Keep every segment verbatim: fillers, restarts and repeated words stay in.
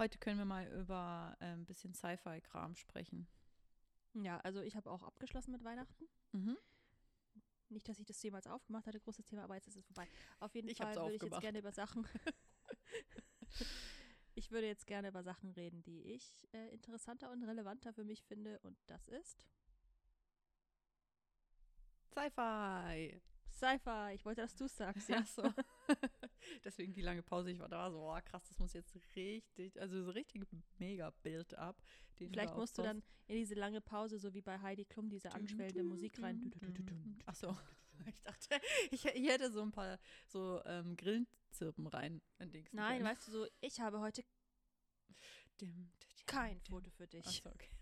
heute können wir mal über äh, ein bisschen Sci-Fi-Kram sprechen. Ja, also ich habe auch abgeschlossen mit Weihnachten. Mhm. Nicht, dass ich das jemals aufgemacht hatte, großes Thema, aber jetzt ist es vorbei. Auf jeden Ich Fall hab's würde ich jetzt aufgemacht. gerne über Sachen. Ich würde jetzt gerne über Sachen reden, die ich äh, interessanter und relevanter für mich finde. Und das ist Sci-Fi. Sci-Fi. Ich wollte, dass du es sagst, ja. Ach so. Deswegen die lange Pause. Ich war da so, oh, krass, das muss jetzt richtig, also so richtig mega Build-up. Vielleicht musst du dann in diese lange Pause, so wie bei Heidi Klum, diese anschwellende Musik rein. Ach so. Ich dachte, ich, ich hätte so ein paar so ähm, Grillenzirpen rein. Nein, weißt du so, ich habe heute dim, dim, kein dim. Foto für dich. Ach so, okay.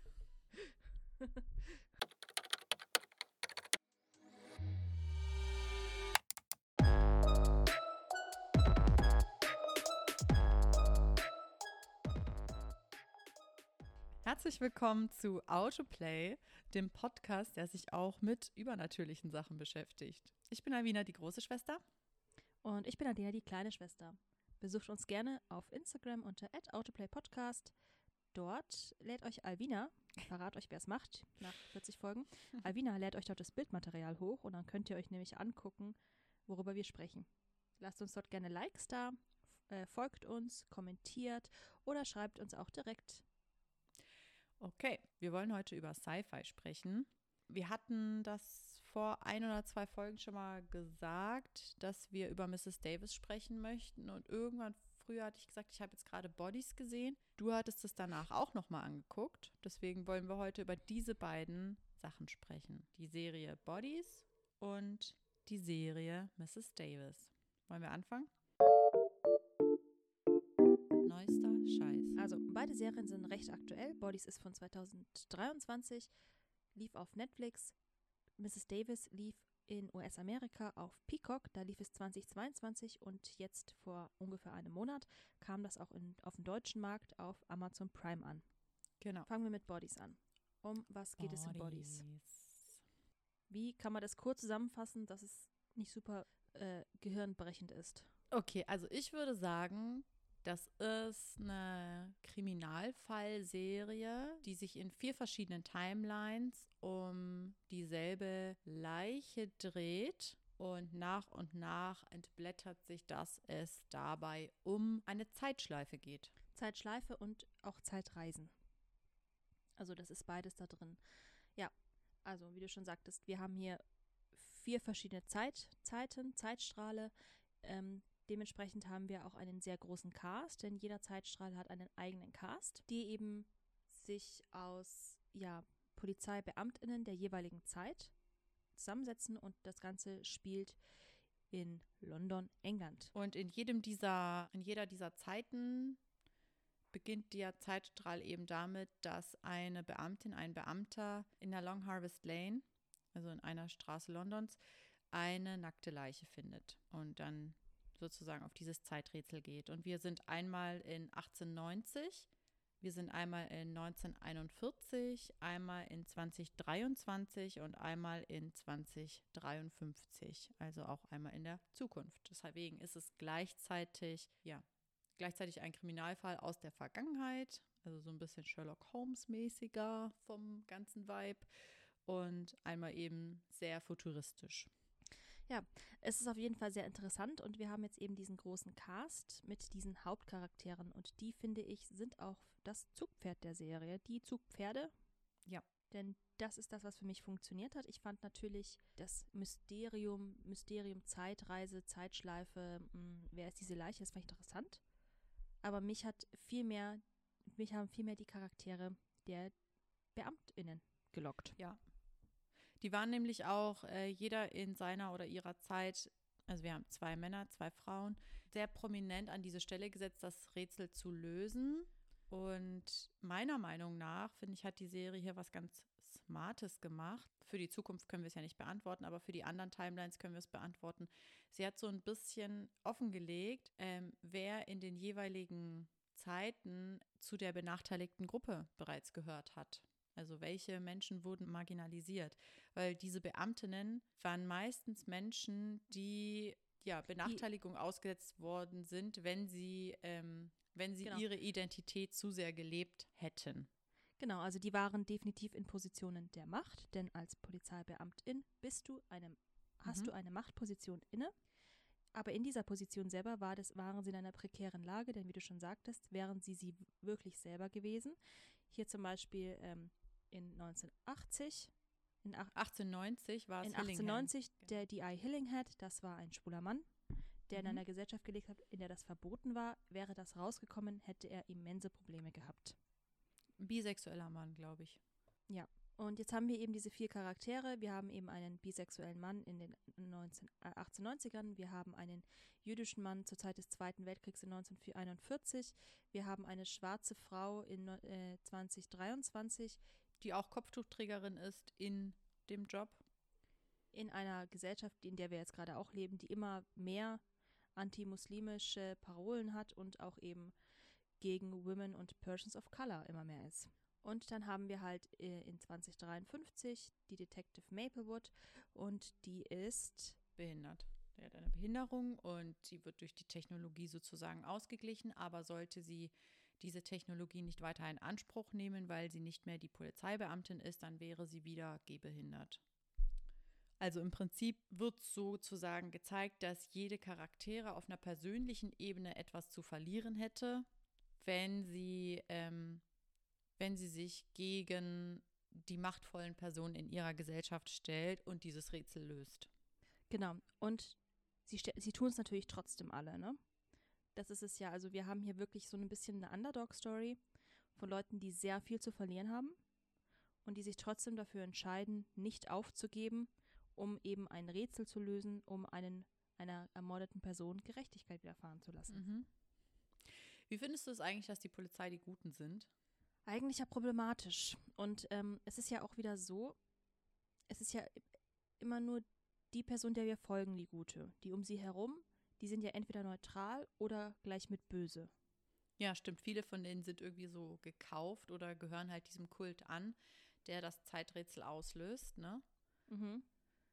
Herzlich willkommen zu Autoplay, dem Podcast, der sich auch mit übernatürlichen Sachen beschäftigt. Ich bin Alvina, die große Schwester. Und ich bin Adina, die kleine Schwester. Besucht uns gerne auf Instagram unter at autoplaypodcast. Dort lädt euch Alvina, ich verrate euch, wer es macht, nach vierzig Folgen, Alvina lädt euch dort das Bildmaterial hoch und dann könnt ihr euch nämlich angucken, worüber wir sprechen. Lasst uns dort gerne Likes da, äh, folgt uns, kommentiert oder schreibt uns auch direkt. Okay, wir wollen heute über Sci-Fi sprechen. Wir hatten das vor ein oder zwei Folgen schon mal gesagt, dass wir über Missus Davis sprechen möchten. Und irgendwann früher hatte ich gesagt, ich habe jetzt gerade Bodies gesehen. Du hattest es danach auch nochmal angeguckt. Deswegen wollen wir heute über diese beiden Sachen sprechen. Die Serie Bodies und die Serie Missus Davis. Wollen wir anfangen? Neuester Scheiß. Also, beide Serien sind recht aktuell. Bodies ist von zweitausenddreiundzwanzig, lief auf Netflix. Missus Davis lief in U S-Amerika auf Peacock, da lief es zweitausendzweiundzwanzig und jetzt vor ungefähr einem Monat kam das auch in, auf dem deutschen Markt auf Amazon Prime an. Genau. Fangen wir mit Bodies an. Um was geht Bodies. es in Bodies? Wie kann man das kurz zusammenfassen, dass es nicht super äh, gehirnbrechend ist? Okay, also ich würde sagen, das ist eine Kriminalfallserie, die sich in vier verschiedenen Timelines um dieselbe Leiche dreht. Und nach und nach entblättert sich, dass es dabei um eine Zeitschleife geht. Zeitschleife und auch Zeitreisen. Also das ist beides da drin. Ja, also wie du schon sagtest, wir haben hier vier verschiedene Zeit, Zeiten, Zeitstrahle. Ähm, Dementsprechend haben wir auch einen sehr großen Cast, denn jeder Zeitstrahl hat einen eigenen Cast, die eben sich aus ja, Polizeibeamtinnen der jeweiligen Zeit zusammensetzen und das Ganze spielt in London, England. Und in jedem dieser, in jeder dieser Zeiten beginnt der Zeitstrahl eben damit, dass eine Beamtin, ein Beamter in der Long Harvest Lane, also in einer Straße Londons, eine nackte Leiche findet und dann sozusagen auf dieses Zeiträtsel geht. Und wir sind einmal in achtzehnhundertneunzig, wir sind einmal in neunzehnhunderteinundvierzig, einmal in zweitausenddreiundzwanzig und einmal in zweitausenddreiundfünfzig, also auch einmal in der Zukunft. Deswegen ist es gleichzeitig, ja, gleichzeitig ein Kriminalfall aus der Vergangenheit, also so ein bisschen Sherlock Holmes-mäßiger vom ganzen Vibe und einmal eben sehr futuristisch. Ja, es ist auf jeden Fall sehr interessant und wir haben jetzt eben diesen großen Cast mit diesen Hauptcharakteren und die, finde ich, sind auch das Zugpferd der Serie. Die Zugpferde. Ja. Denn das ist das, was für mich funktioniert hat. Ich fand natürlich das Mysterium, Mysterium, Zeitreise, Zeitschleife, mh, wer ist diese Leiche, das fand ich interessant. Aber mich hat viel mehr, mich haben viel mehr die Charaktere der BeamtInnen gelockt. Ja. Die waren nämlich auch äh, jeder in seiner oder ihrer Zeit, also wir haben zwei Männer, zwei Frauen, sehr prominent an diese Stelle gesetzt, das Rätsel zu lösen. Und meiner Meinung nach, finde ich, hat die Serie hier was ganz Smartes gemacht. Für die Zukunft können wir es ja nicht beantworten, aber für die anderen Timelines können wir es beantworten. Sie hat so ein bisschen offengelegt, ähm, wer in den jeweiligen Zeiten zu der benachteiligten Gruppe bereits gehört hat. Also welche Menschen wurden marginalisiert? Weil diese Beamtinnen waren meistens Menschen, die ja Benachteiligung die, ausgesetzt worden sind, wenn sie ähm, wenn sie Genau. ihre Identität zu sehr gelebt hätten. Genau, also die waren definitiv in Positionen der Macht, denn als Polizeibeamtin bist du eine, hast Mhm. du eine Machtposition inne. Aber in dieser Position selber war das, waren sie in einer prekären Lage, denn wie du schon sagtest, wären sie sie wirklich selber gewesen. Hier zum Beispiel ähm, in neunzehnhundertachtzig, in, ach- achtzehnhundertneunzig war es in Hillingham. achtzehnhundertneunzig, der D I Hillingham, das war ein schwuler Mann, der in Mhm. einer Gesellschaft gelebt hat, in der das verboten war. Wäre das rausgekommen, hätte er immense Probleme gehabt. Bisexueller Mann, glaube ich. Ja, und jetzt haben wir eben diese vier Charaktere. Wir haben eben einen bisexuellen Mann in den neunzehn, äh, achtzehnhundertneunzigern. Wir haben einen jüdischen Mann zur Zeit des Zweiten Weltkriegs in neunzehnhunderteinundvierzig. Wir haben eine schwarze Frau in äh, zwanzig dreiundzwanzig Die auch Kopftuchträgerin ist in dem Job. in einer Gesellschaft, in der wir jetzt gerade auch leben, die immer mehr antimuslimische Parolen hat und auch eben gegen Women und Persons of Color immer mehr ist. Und dann haben wir halt äh, in zwanzig dreiundfünfzig die Detective Maplewood und die ist, Behindert. Der hat eine Behinderung und sie wird durch die Technologie sozusagen ausgeglichen, aber sollte sie diese Technologie nicht weiter in Anspruch nehmen, weil sie nicht mehr die Polizeibeamtin ist, dann wäre sie wieder gehbehindert. Also im Prinzip wird sozusagen gezeigt, dass jede Charaktere auf einer persönlichen Ebene etwas zu verlieren hätte, wenn sie, ähm, wenn sie sich gegen die machtvollen Personen in ihrer Gesellschaft stellt und dieses Rätsel löst. genau, und sie, sie tun es natürlich trotzdem alle, ne? Das ist es ja, also wir haben hier wirklich so ein bisschen eine Underdog-Story von Leuten, die sehr viel zu verlieren haben und die sich trotzdem dafür entscheiden, nicht aufzugeben, um eben ein Rätsel zu lösen, um einen, einer ermordeten Person Gerechtigkeit widerfahren zu lassen. Mhm. Wie findest du es eigentlich, dass die Polizei die Guten sind? Eigentlich ja problematisch. Und ähm, es ist ja auch wieder so, es ist ja immer nur die Person, der wir folgen, die Gute. Die um sie herum, die sind ja entweder neutral oder gleich mit böse. Ja, stimmt. Viele von denen sind irgendwie so gekauft oder gehören halt diesem Kult an, der das Zeiträtsel auslöst, ne? Mhm.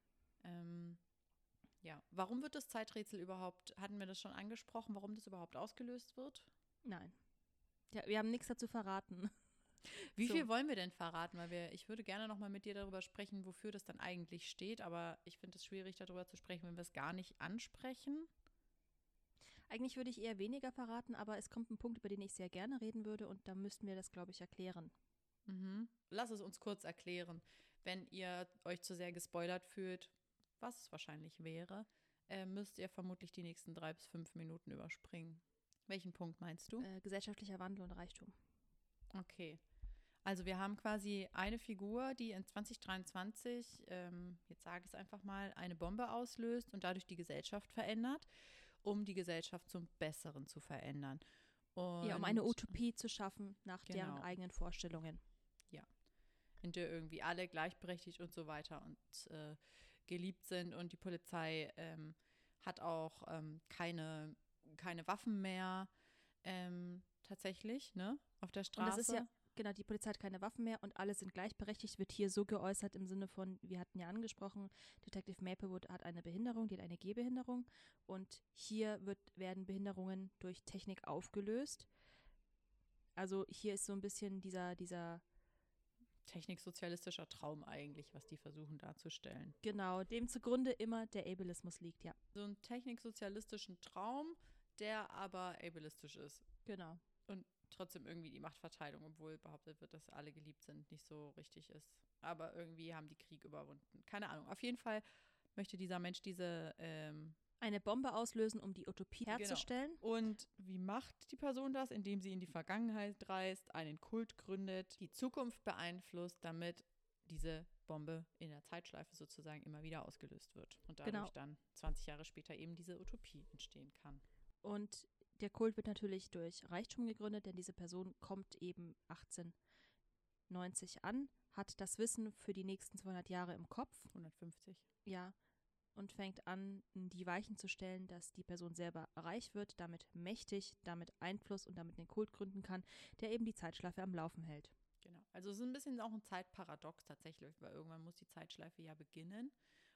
Ähm, ja. Warum wird das Zeiträtsel überhaupt, hatten wir das schon angesprochen, warum das überhaupt ausgelöst wird? Nein. Ja, wir haben nichts dazu verraten. Wie So. viel wollen wir denn verraten? Weil wir, ich würde gerne nochmal mit dir darüber sprechen, wofür das dann eigentlich steht, aber ich finde es schwierig, darüber zu sprechen, wenn wir es gar nicht ansprechen. Eigentlich würde ich eher weniger verraten, aber es kommt ein Punkt, über den ich sehr gerne reden würde und da müssten wir das, glaube ich, erklären. Mhm. Lass es uns kurz erklären. Wenn ihr euch zu sehr gespoilert fühlt, was es wahrscheinlich wäre, äh, müsst ihr vermutlich die nächsten drei bis fünf Minuten überspringen. Welchen Punkt meinst du? Äh, gesellschaftlicher Wandel und Reichtum. Okay. Also wir haben quasi eine Figur, die in zwanzig dreiundzwanzig, ähm, jetzt sage ich es einfach mal, eine Bombe auslöst und dadurch die Gesellschaft verändert, um die Gesellschaft zum Besseren zu verändern. Und Ja, um eine Utopie zu schaffen nach Genau. deren eigenen Vorstellungen. in der irgendwie alle gleichberechtigt und so weiter und äh, geliebt sind und die Polizei ähm, hat auch ähm, keine, keine Waffen mehr ähm, tatsächlich, ne, auf der Und Straße. das ist ja, genau, die Polizei hat keine Waffen mehr und alle sind gleichberechtigt, wird hier so geäußert im Sinne von, wir hatten ja angesprochen, Detective Maplewood hat eine Behinderung, die hat eine Gehbehinderung und hier wird, werden Behinderungen durch Technik aufgelöst. Also hier ist so ein bisschen dieser, dieser, Techniksozialistischer Traum eigentlich, was die versuchen darzustellen. genau, dem zugrunde immer der Ableismus liegt, ja. So einen techniksozialistischen Traum, der aber ableistisch ist. Genau. Und trotzdem irgendwie die Machtverteilung, obwohl behauptet wird, dass alle geliebt sind, nicht so richtig ist. Aber irgendwie haben die Krieg überwunden. Keine Ahnung. Auf jeden Fall möchte dieser Mensch diese ähm, Eine Bombe auslösen, um die Utopie herzustellen. Genau. Und wie macht die Person das? Indem sie in die Vergangenheit reist, einen Kult gründet, die Zukunft beeinflusst, damit diese Bombe in der Zeitschleife sozusagen immer wieder ausgelöst wird. Und dadurch Genau. dann zwanzig Jahre später eben diese Utopie entstehen kann. Und der Kult wird natürlich durch Reichtum gegründet, denn diese Person kommt eben achtzehnhundertneunzig an, hat das Wissen für die nächsten zweihundert Jahre im Kopf. hundertfünfzig. Ja, und fängt an, die Weichen zu stellen, dass die Person selber reich wird, damit mächtig, damit Einfluss und damit den Kult gründen kann, der eben die Zeitschleife am Laufen hält. Genau. Also es ist ein bisschen auch ein Zeitparadox tatsächlich, weil irgendwann muss die Zeitschleife ja beginnen.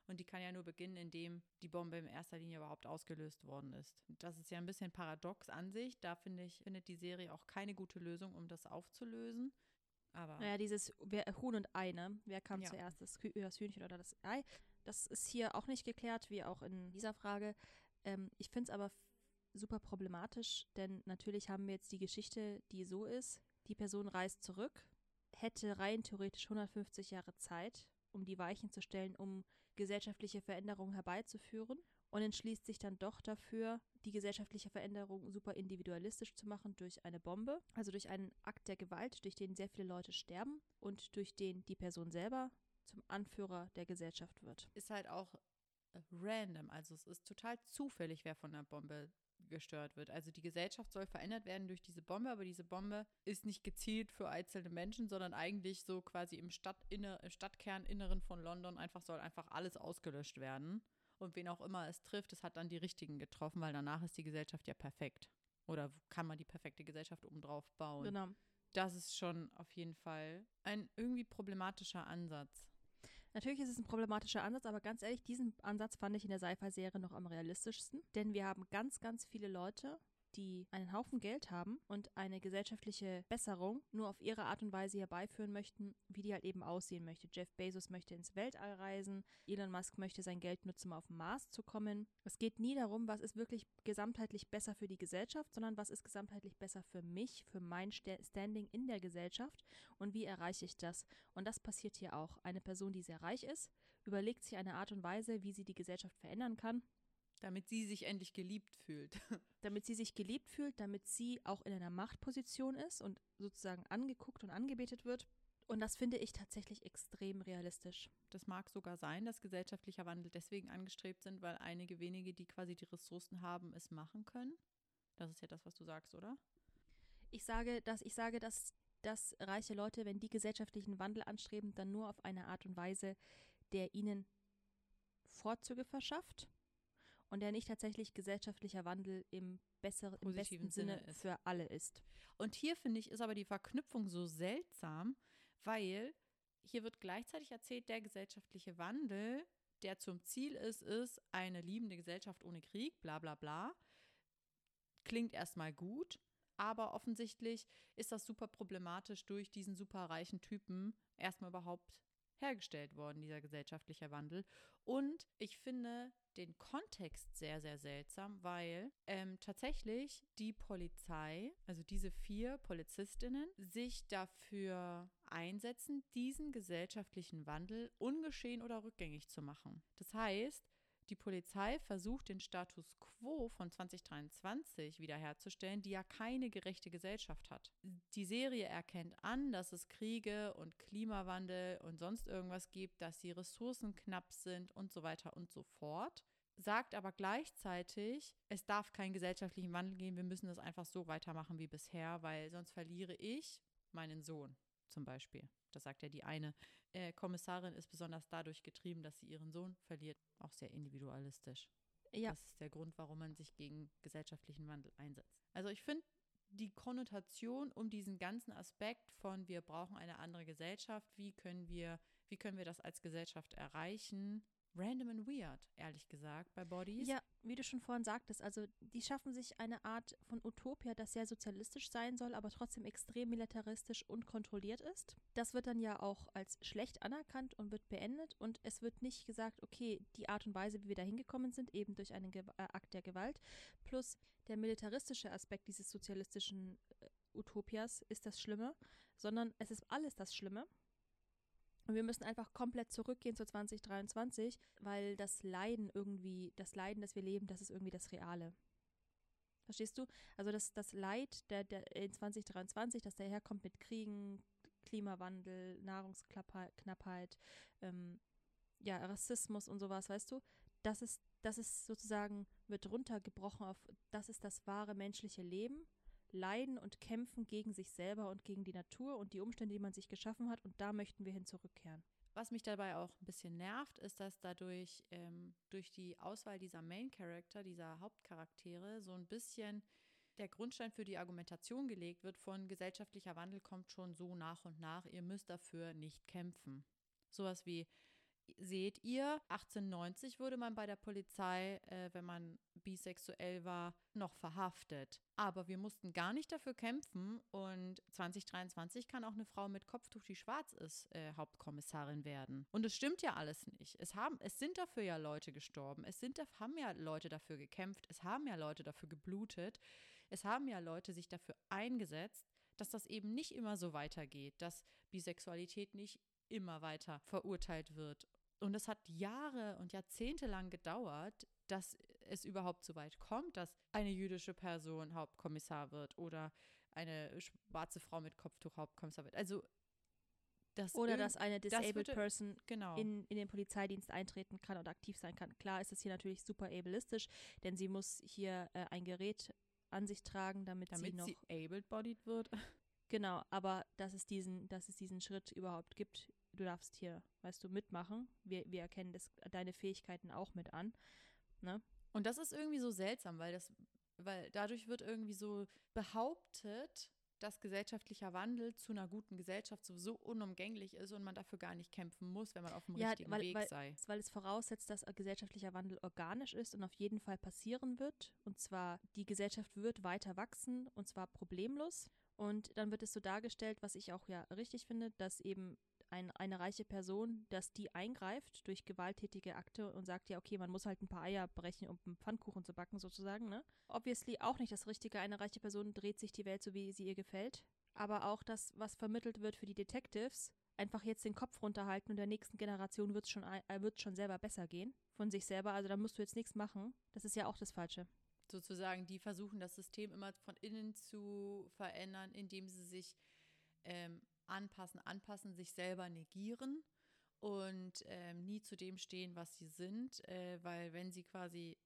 Und die kann ja nur beginnen, indem die Bombe in erster Linie überhaupt ausgelöst worden ist. Das ist ja ein bisschen paradox an sich. Da finde ich, findet die Serie auch keine gute Lösung, um das aufzulösen. Aber Naja, dieses wer, Huhn und Ei, ne? Wer kam ja. zuerst, das, Hü- das Hühnchen oder das Ei? Das ist hier auch nicht geklärt, wie auch in dieser Frage. Ähm, ich finde es aber f- super problematisch, denn natürlich haben wir jetzt die Geschichte, die so ist. Die Person reist zurück, hätte rein theoretisch hundertfünfzig Jahre Zeit, um die Weichen zu stellen, um gesellschaftliche Veränderungen herbeizuführen und entschließt sich dann doch dafür, die gesellschaftliche Veränderung super individualistisch zu machen durch eine Bombe, also durch einen Akt der Gewalt, durch den sehr viele Leute sterben und durch den die Person selber zum Anführer der Gesellschaft wird. Ist halt auch äh, random. Also es ist total zufällig, wer von der Bombe gestört wird. Also die Gesellschaft soll verändert werden durch diese Bombe, aber diese Bombe ist nicht gezielt für einzelne Menschen, sondern eigentlich so quasi im, Stadtinner, im Stadtkerninneren von London einfach soll einfach alles ausgelöscht werden. Und wen auch immer es trifft, es hat dann die Richtigen getroffen, weil danach ist die Gesellschaft ja perfekt. Oder kann man die perfekte Gesellschaft obendrauf bauen? Genau. Das ist schon auf jeden Fall ein irgendwie problematischer Ansatz. Natürlich ist es ein problematischer Ansatz, aber ganz ehrlich, diesen Ansatz fand ich in der Sci-Fi-Serie noch am realistischsten. Denn wir haben ganz, ganz viele Leute, die einen Haufen Geld haben und eine gesellschaftliche Besserung nur auf ihre Art und Weise herbeiführen möchten, wie die halt eben aussehen möchte. Jeff Bezos möchte ins Weltall reisen, Elon Musk möchte sein Geld nutzen, um auf den Mars zu kommen. Es geht nie darum, was ist wirklich gesamtheitlich besser für die Gesellschaft, sondern was ist gesamtheitlich besser für mich, für mein Standing in der Gesellschaft und wie erreiche ich das. Und das passiert hier auch. Eine Person, die sehr reich ist, überlegt sich eine Art und Weise, wie sie die Gesellschaft verändern kann, damit sie sich endlich geliebt fühlt. damit sie sich geliebt fühlt, damit sie auch in einer Machtposition ist und sozusagen angeguckt und angebetet wird. Und das finde ich tatsächlich extrem realistisch. Das mag sogar sein, dass gesellschaftlicher Wandel deswegen angestrebt sind, weil einige wenige, die quasi die Ressourcen haben, es machen können. Das ist ja das, was du sagst, oder? Ich sage, dass ich sage, dass, dass reiche Leute, wenn die gesellschaftlichen Wandel anstreben, dann nur auf eine Art und Weise, der ihnen Vorzüge verschafft und der nicht tatsächlich gesellschaftlicher Wandel im, besser, im besten Sinne, Sinne für alle ist. Und hier, finde ich, ist aber die Verknüpfung so seltsam, weil hier wird gleichzeitig erzählt, der gesellschaftliche Wandel, der zum Ziel ist, ist eine liebende Gesellschaft ohne Krieg, bla bla bla. Klingt erstmal gut, aber offensichtlich ist das super problematisch durch diesen super reichen Typen erstmal überhaupt hergestellt worden, dieser gesellschaftliche Wandel. Und ich finde den Kontext sehr, sehr seltsam, weil ähm, tatsächlich die Polizei, also diese vier Polizistinnen, sich dafür einsetzen, diesen gesellschaftlichen Wandel ungeschehen oder rückgängig zu machen. Das heißt, die Polizei versucht, den Status quo von zwanzig dreiundzwanzig wiederherzustellen, die ja keine gerechte Gesellschaft hat. Die Serie erkennt an, dass es Kriege und Klimawandel und sonst irgendwas gibt, dass die Ressourcen knapp sind und so weiter und so fort, sagt aber gleichzeitig, es darf keinen gesellschaftlichen Wandel geben, wir müssen das einfach so weitermachen wie bisher, weil sonst verliere ich meinen Sohn zum Beispiel. Das sagt ja die eine äh, Kommissarin, ist besonders dadurch getrieben, dass sie ihren Sohn verliert. Auch sehr individualistisch. Ja. Das ist der Grund, warum man sich gegen gesellschaftlichen Wandel einsetzt. Also ich finde die Konnotation um diesen ganzen Aspekt von wir brauchen eine andere Gesellschaft, wie können wir, wie können wir das als Gesellschaft erreichen, random and weird, ehrlich gesagt, bei Bodies. Ja, wie du schon vorhin sagtest, also die schaffen sich eine Art von Utopia, das sehr sozialistisch sein soll, aber trotzdem extrem militaristisch und kontrolliert ist. Das wird dann ja auch als schlecht anerkannt und wird beendet und es wird nicht gesagt, okay, die Art und Weise, wie wir da hingekommen sind, eben durch einen Ge- äh, Akt der Gewalt, plus der militaristische Aspekt dieses sozialistischen äh, Utopias ist das Schlimme, sondern es ist alles das Schlimme. Und wir müssen einfach komplett zurückgehen zu zwanzig dreiundzwanzig, weil das Leiden irgendwie, das Leiden, das wir leben, das ist irgendwie das Reale. Verstehst du? Also das, das Leid der, der in zwanzig dreiundzwanzig, das daherkommt mit Kriegen, Klimawandel, Nahrungsknappheit, ähm, ja, Rassismus und sowas, weißt du? Das ist, das ist sozusagen, wird runtergebrochen auf, das ist das wahre menschliche Leben. Leiden und kämpfen gegen sich selber und gegen die Natur und die Umstände, die man sich geschaffen hat. Und da möchten wir hin zurückkehren. Was mich dabei auch ein bisschen nervt, ist, dass dadurch ähm, durch die Auswahl dieser Main Character, dieser Hauptcharaktere, so ein bisschen der Grundstein für die Argumentation gelegt wird von gesellschaftlicher Wandel kommt schon so nach und nach, ihr müsst dafür nicht kämpfen. Sowas wie, seht ihr, achtzehnhundertneunzig wurde man bei der Polizei, äh, wenn man bisexuell war, noch verhaftet. Aber wir mussten gar nicht dafür kämpfen und zwanzig dreiundzwanzig kann auch eine Frau mit Kopftuch, die schwarz ist, äh, Hauptkommissarin werden. Und es stimmt ja alles nicht. Es, haben, es sind dafür ja Leute gestorben. Es sind, haben ja Leute dafür gekämpft. Es haben ja Leute dafür geblutet. Es haben ja Leute sich dafür eingesetzt, dass das eben nicht immer so weitergeht, dass Bisexualität nicht immer weiter verurteilt wird. Und es hat Jahre und Jahrzehnte lang gedauert, dass es überhaupt so weit kommt, dass eine jüdische Person Hauptkommissar wird oder eine schwarze Frau mit Kopftuch Hauptkommissar wird. Also das Oder dass eine disabled würde, person genau. in, in den Polizeidienst eintreten kann und aktiv sein kann. Klar ist es hier natürlich super ableistisch, denn sie muss hier äh, ein Gerät an sich tragen, damit, damit sie noch sie able-bodied wird. Genau, aber dass es diesen, dass es diesen Schritt überhaupt gibt, du darfst hier, weißt du, mitmachen. Wir, wir erkennen das, deine Fähigkeiten auch mit an. Ne? Und das ist irgendwie so seltsam, weil das, weil dadurch wird irgendwie so behauptet, dass gesellschaftlicher Wandel zu einer guten Gesellschaft sowieso unumgänglich ist und man dafür gar nicht kämpfen muss, wenn man auf dem ja, richtigen weil, Weg weil, sei. Weil es voraussetzt, dass gesellschaftlicher Wandel organisch ist und auf jeden Fall passieren wird. Und zwar, die Gesellschaft wird weiter wachsen und zwar problemlos. Und dann wird es so dargestellt, was ich auch ja richtig finde, dass eben ein, eine reiche Person, dass die eingreift durch gewalttätige Akte und sagt, ja, okay, man muss halt ein paar Eier brechen, um einen Pfannkuchen zu backen sozusagen, ne? Obviously auch nicht das Richtige. Eine reiche Person dreht sich die Welt so, wie sie ihr gefällt. Aber auch das, was vermittelt wird für die Detectives, einfach jetzt den Kopf runterhalten und der nächsten Generation wird es schon, äh, wird's schon selber besser gehen von sich selber. Also da musst du jetzt nichts machen. Das ist ja auch das Falsche. Sozusagen, die versuchen, das System immer von innen zu verändern, indem sie sich ähm, anpassen, anpassen, sich selber negieren und ähm, nie zu dem stehen, was sie sind, äh, weil wenn sie quasi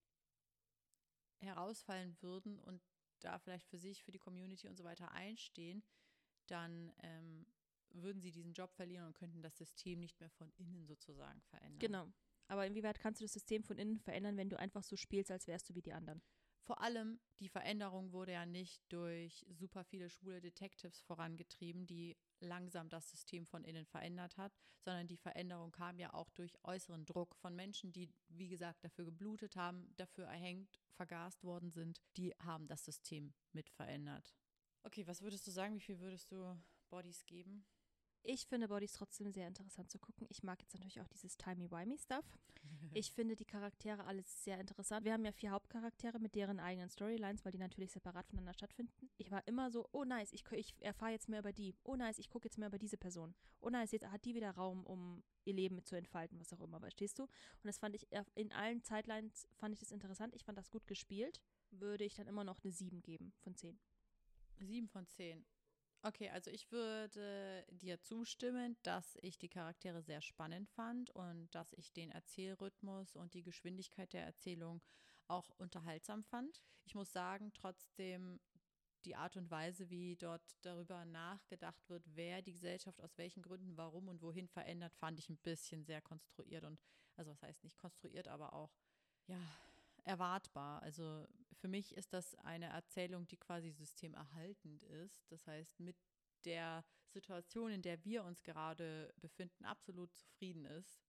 herausfallen würden und da vielleicht für sich, für die Community und so weiter einstehen, dann ähm, würden sie diesen Job verlieren und könnten das System nicht mehr von innen sozusagen verändern. Genau. Aber inwieweit kannst du das System von innen verändern, wenn du einfach so spielst, als wärst du wie die anderen? Vor allem, die Veränderung wurde ja nicht durch super viele schwule Detectives vorangetrieben, die langsam das System von innen verändert hat, sondern die Veränderung kam ja auch durch äußeren Druck von Menschen, die, wie gesagt, dafür geblutet haben, dafür erhängt, vergast worden sind. Die haben das System mit verändert. Okay, was würdest du sagen? Wie viel würdest du Bodies geben? Ich finde Bodies trotzdem sehr interessant zu gucken. Ich mag jetzt natürlich auch dieses Timey-Wimey-Stuff. Ich finde die Charaktere alles sehr interessant. Wir haben ja vier Hauptcharaktere mit deren eigenen Storylines, weil die natürlich separat voneinander stattfinden. Ich war immer so, oh nice, ich, ich erfahre jetzt mehr über die. Oh nice, ich gucke jetzt mehr über diese Person. Oh nice, jetzt hat die wieder Raum, um ihr Leben zu entfalten, was auch immer, verstehst du? Und das fand ich, in allen Zeitlines fand ich das interessant. Ich fand das gut gespielt. Würde ich dann immer noch eine sieben geben von zehn. sieben von zehn. Okay, also ich würde dir zustimmen, dass ich die Charaktere sehr spannend fand und dass ich den Erzählrhythmus und die Geschwindigkeit der Erzählung auch unterhaltsam fand. Ich muss sagen, trotzdem die Art und Weise, wie dort darüber nachgedacht wird, wer die Gesellschaft aus welchen Gründen, warum und wohin verändert, fand ich ein bisschen sehr konstruiert und, also was heißt nicht konstruiert, aber auch, ja, erwartbar. Also für mich ist das eine Erzählung, die quasi systemerhaltend ist. Das heißt, mit der Situation, in der wir uns gerade befinden, absolut zufrieden ist.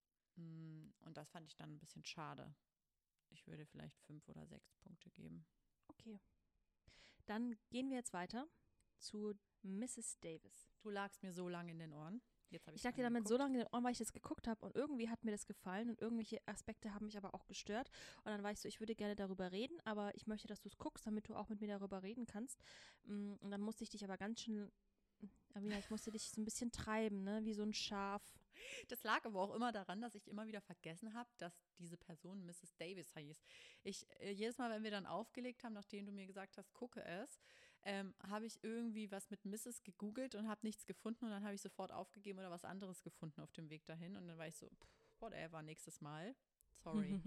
Und das fand ich dann ein bisschen schade. Ich würde vielleicht fünf oder sechs Punkte geben. Okay. Dann gehen wir jetzt weiter zu Misses Davis. Du lagst mir so lange in den Ohren. Jetzt hab ich lag dir damit so lange in den Ohren, weil ich das geguckt habe und irgendwie hat mir das gefallen und irgendwelche Aspekte haben mich aber auch gestört. Und dann war ich so, ich würde gerne darüber reden, aber ich möchte, dass du es guckst, damit du auch mit mir darüber reden kannst. Und dann musste ich dich aber ganz schön, ich musste dich so ein bisschen treiben, ne, wie so ein Schaf. Das lag aber auch immer daran, dass ich immer wieder vergessen habe, dass diese Person Misses Davis hieß. Ich, äh, jedes Mal, wenn wir dann aufgelegt haben, nachdem du mir gesagt hast, gucke es, ähm, habe ich irgendwie was mit Misses gegoogelt und habe nichts gefunden und dann habe ich sofort aufgegeben oder was anderes gefunden auf dem Weg dahin und dann war ich so, pff, whatever, nächstes Mal. Sorry.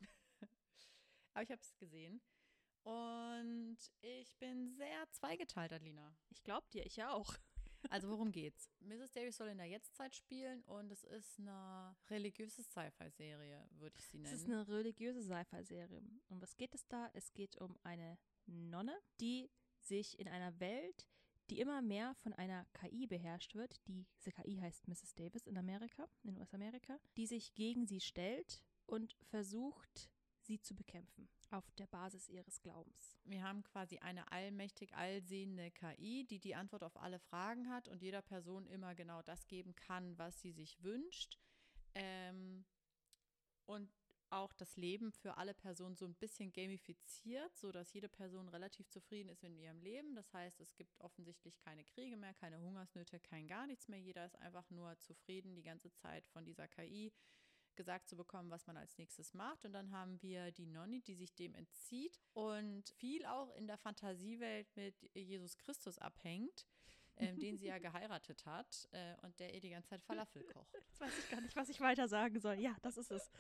Aber ich habe es gesehen und ich bin sehr zweigeteilt, Adelina. Ich glaube dir, ich auch. Also worum geht's? Misses Davis soll in der Jetztzeit spielen und es ist eine religiöse Sci-Fi-Serie, würde ich sie nennen. Es ist eine religiöse Sci-Fi-Serie. Um was geht es da? Es geht um eine Nonne, die sich in einer Welt, die immer mehr von einer K I beherrscht wird. Die, diese K I heißt Missus Davis in Amerika, in U S-Amerika, die sich gegen sie stellt und versucht, sie zu bekämpfen auf der Basis ihres Glaubens. Wir haben quasi eine allmächtig allsehende K I, die die Antwort auf alle Fragen hat und jeder Person immer genau das geben kann, was sie sich wünscht. Ähm, und auch das Leben für alle Personen so ein bisschen gamifiziert, sodass jede Person relativ zufrieden ist in ihrem Leben. Das heißt, es gibt offensichtlich keine Kriege mehr, keine Hungersnöte, kein gar nichts mehr. Jeder ist einfach nur zufrieden die ganze Zeit von dieser K I gesagt zu bekommen, was man als nächstes macht. Und dann haben wir die Nonny, die sich dem entzieht und viel auch in der Fantasiewelt mit Jesus Christus abhängt, ähm, den sie ja geheiratet hat äh, und der ihr die ganze Zeit Falafel kocht. Jetzt weiß ich gar nicht, was ich weiter sagen soll. Ja, das ist es.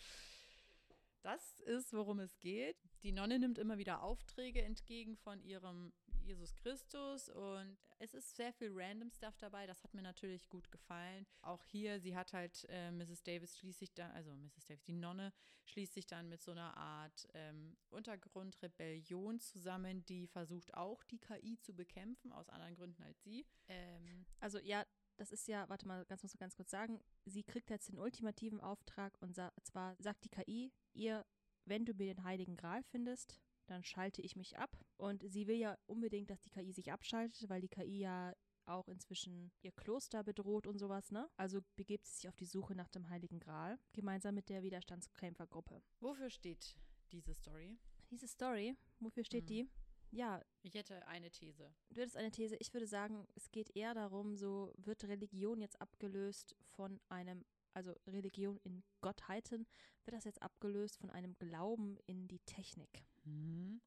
Das ist, worum es geht. Die Nonne nimmt immer wieder Aufträge entgegen von ihrem Jesus Christus und es ist sehr viel random Stuff dabei. Das hat mir natürlich gut gefallen. Auch hier, sie hat halt äh, Missus Davis schließt sich dann, also Missus Davis, die Nonne schließt sich dann mit so einer Art ähm, Untergrundrebellion zusammen, die versucht auch die K I zu bekämpfen, aus anderen Gründen als sie. Ähm, Also ja, das ist ja, warte mal, ganz muss man ganz kurz sagen, sie kriegt jetzt den ultimativen Auftrag und sa- zwar sagt die K I ihr, wenn du mir den Heiligen Gral findest, dann schalte ich mich ab. Und sie will ja unbedingt, dass die K I sich abschaltet, weil die K I ja auch inzwischen ihr Kloster bedroht und sowas, ne? Also begibt sie sich auf die Suche nach dem Heiligen Gral, gemeinsam mit der Widerstandskämpfergruppe. wofür steht diese Story? Diese Story, wofür steht Hm. die? Ja, Ich hätte eine These. du hättest eine These. Ich würde sagen, es geht eher darum, so wird Religion jetzt abgelöst von einem, also Religion in Gottheiten, wird das jetzt abgelöst von einem Glauben in die Technik. Mhm.